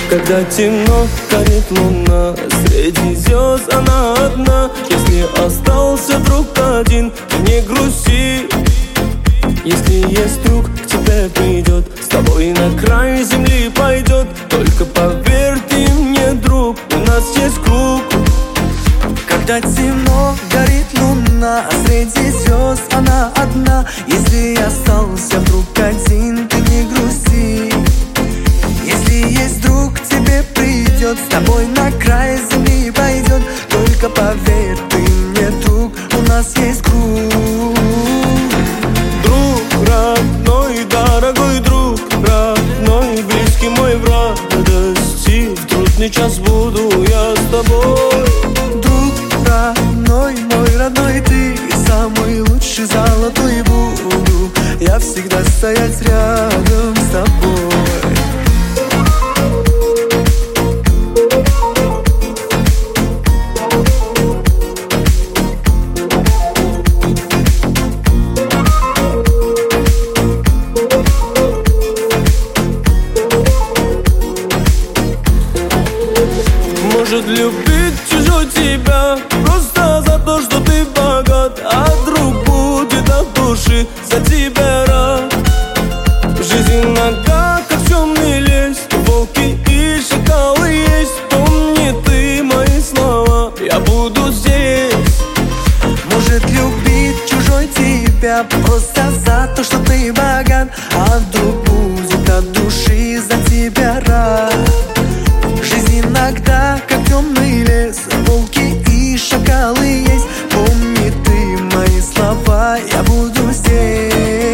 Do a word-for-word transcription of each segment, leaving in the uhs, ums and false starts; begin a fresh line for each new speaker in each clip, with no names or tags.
Когда темно, горит луна, среди звезд она одна. Если остался друг один, то не грусти. Если есть друг, к тебе придет, с тобой на край земли пойдет. Только поверь ты мне, друг, у нас есть круг.
Когда темно, горит луна, а среди звезд она одна. Если остался вдруг один, ты не грусти. Если есть друг, к тебе придет, с тобой на край земли пойдет. Только поверь ты мне, друг, у нас есть круг.
Друг, родной, дорогой друг, родной, близкий мой в радости. В трудный час буду я с тобой.
Друг, родной, мой родной ты, самый лучший, золотой буду я всегда стоять рядом с тобой.
Может любить чужой тебя просто за то, что ты богат, а друг будет от души за тебя рад. Жизнь иногда как темный лес, волки и шакалы есть. Помни ты мои слова, я буду здесь.
Может любить чужой тебя просто за то, что ты богат, а друг будет от души за тебя рад. Жизнь иногда как темный лес, волки и шакалы есть. Помни ты мои слова, я буду здесь.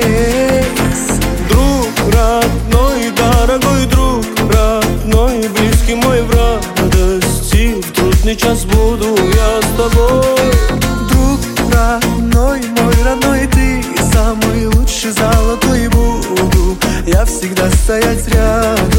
Друг, родной, дорогой друг, родной, близкий мой в радости. В трудный час буду я с тобой.
Друг, родной, мой родной ты, самый лучший, золотой буду я всегда стоять рядом